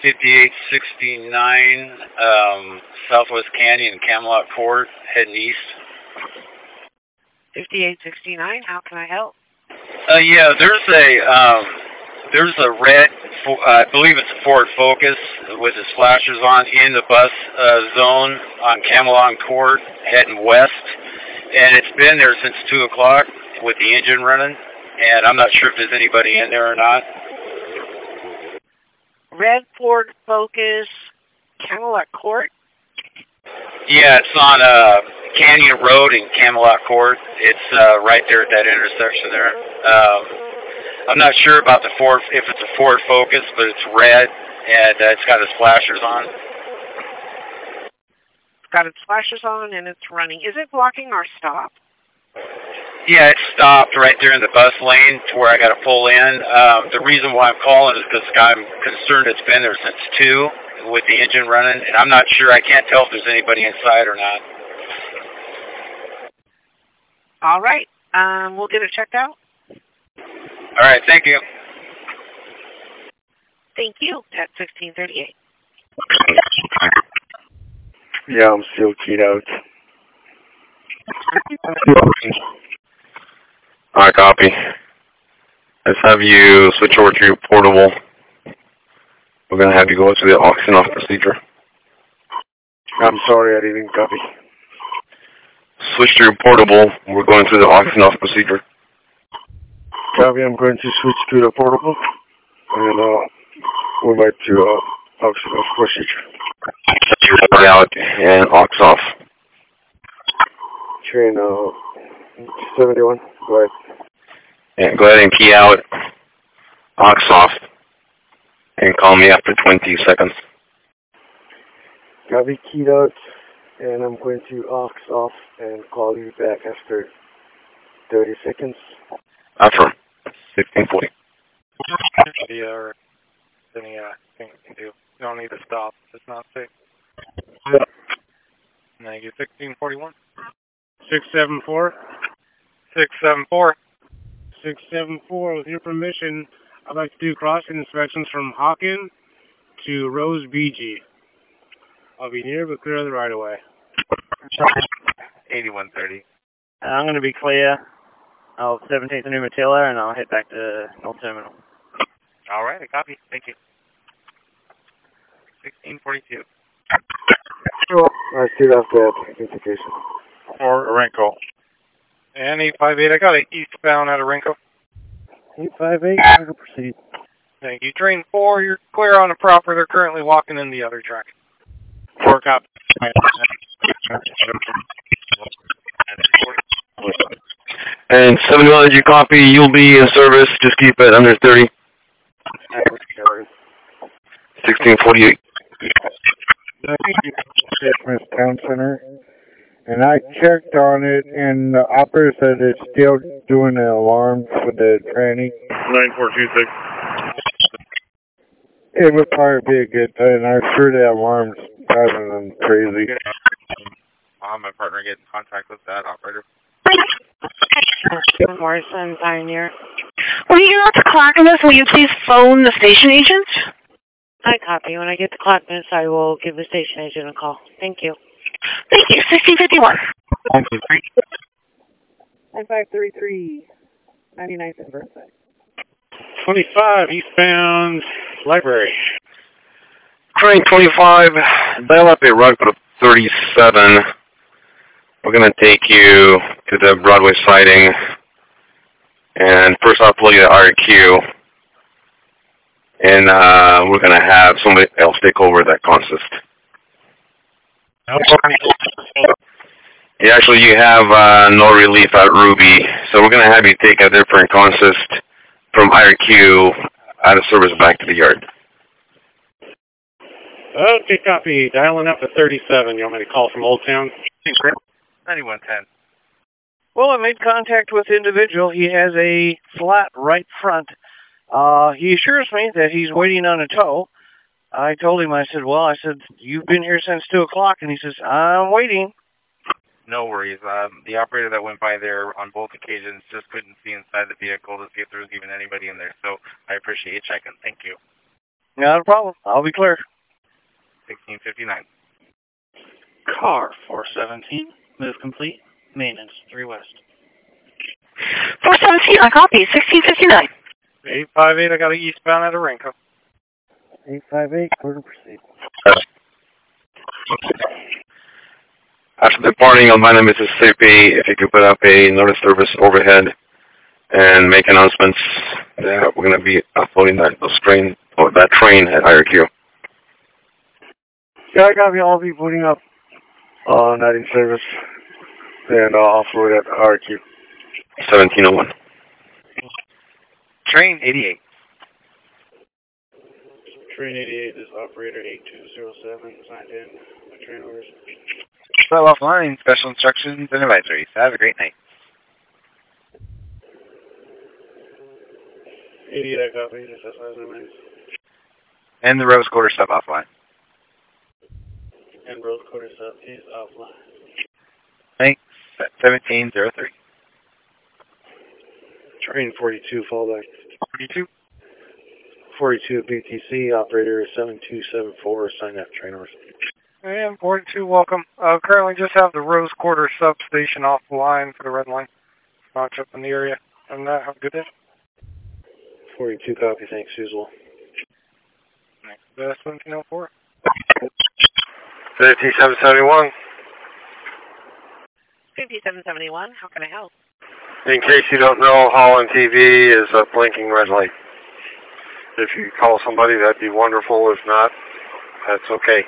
5869, Southwest Canyon, Camelot Court, heading east. 5869, how can I help? Yeah, there's a red, I believe it's a Ford Focus with its flashers on in the bus zone on Camelot Court, heading west. And it's been there since 2 o'clock with the engine running, and I'm not sure if there's anybody in there or not. Red Ford Focus, Camelot Court? Yeah, it's on Canyon Road in Camelot Court. It's right there at that intersection there. I'm not sure about the Ford, if it's a Ford Focus, but it's red, and it's got its flashers on. It's got its flashers on, and it's running. Is it blocking our stop? Yeah, it stopped right there in the bus lane to where I got to pull in. The reason why I'm calling is because I'm concerned it's been there since 2 with the engine running, and I'm not sure. I can't tell if there's anybody inside or not. All right. We'll get it checked out. All right, thank you. Thank you. At 1638. Yeah, I'm still keyed out. Alright, copy. Let's have you switch over to your portable. We're going to have you go through the auction off procedure. I'm sorry, I didn't copy. Switch to your portable. We're going through the auction off procedure. Copy, I'm going to switch to the portable. And we're back to auction off procedure. Out and aux off. Train 71, go ahead. Yeah, go ahead and key out, aux off, and call me after 20 seconds. Copy, keyed out, and I'm going to aux off and call you back after 30 seconds. Affirm. 1640. Or any thing you can do. You don't need to stop. It's not safe. Thank you. 1641. 674. 674. 674. With your permission, I'd like to do crossing inspections from Hawken to Rose BG. I'll be near but clear of the right of way. 8130. I'm going to be clear of 17th and Umatilla, and I'll head back to North Terminal. All right, I copy. Thank you. 1642. Sure. I still have that indication. Or Orenco. And 858, I got an eastbound out of Orenco. 858, I will proceed. Thank you. Train 4, you're clear on the proper. They're currently walking in the other track. 4 copy. And 71, did you copy? You'll be in service. Just keep it under 30. 1648. Town Center, and I checked on it, and the operator said it's still doing the alarm for the tranny. 9426. It would probably be a good thing. I'm sure the alarm's driving them crazy. I'll have my partner get in contact with that operator. Morrison, Pioneer. When you get out to Clackamas, will you please phone the station agent? I copy. When I get to Clackamas, I will give the station agent a call. Thank you. Thank you. 1651. 9533. 99th and Burnside. 25, eastbound library. Train 25, dial up a rug for 37. We're going to take you to the Broadway siding. And first I'll plug you the RQ. And we're going to have somebody else take over that consist. Yeah, actually, you have no relief at Ruby. So we're going to have you take a different consist from IRQ out of service back to the yard. Okay, copy. Dialing up to 37. You want me to call from Old Town? 9110. Well, I made contact with the individual. He has a flat right front. He assures me that he's waiting on a tow. I told him, I said, you've been here since 2 o'clock. And he says, I'm waiting. No worries. The operator that went by there on both occasions just couldn't see inside the vehicle to see if there was even anybody in there. So I appreciate you checking. Thank you. Not a problem. I'll be clear. 1659. Car 417, move complete. Maintenance 3 West. 417, I copy. 1659. 858, I got a eastbound at Arenco. 858, clear to proceed. After departing Albina, Mississippi, if you could put up a notice service overhead and make announcements that we're going to be uploading that train at IRQ. Yeah, I copy. I'll be putting up nighting service and off-road at IRQ. 1701. Train 88. Train 88 is operator 8207, signed in. My train orders. So offline, special instructions and advisories. Have a great night. 88, I copy. Just outside my minutes. And the Rose Quarter sub offline. And Rose Quarter sub is offline. Thanks. 1703. Train 42, fallback. 42. 42 BTC, operator 7274, sign up train orders. And 42, welcome. Currently just have the Rose Quarter substation offline for the red line. Notch up in the area. And have a good day. 42, copy, thanks, usual. Next, 1704. 5771. 5771, how can I help? In case you don't know, Holland TV is a blinking red light. If you call somebody, that'd be wonderful. If not, that's okay.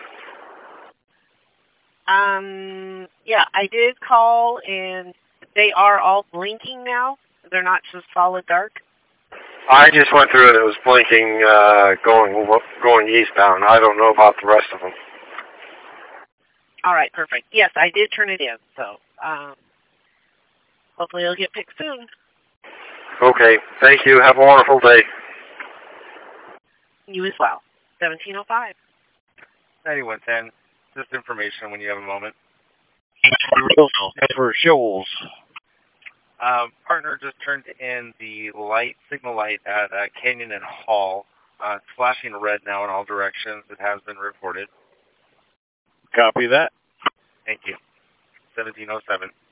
Yeah, I did call, and they are all blinking now. They're not just solid dark. I just went through and it was blinking going eastbound. I don't know about the rest of them. All right, perfect. Yes, I did turn it in, so hopefully it'll get fixed soon. Okay, thank you. Have a wonderful day. You as well. 1705. 9110. Just information when you have a moment. For Shoals. Partner just turned in the signal light at Canyon and Hall. It's flashing red now in all directions. It has been reported. Copy that. Thank you. 1707.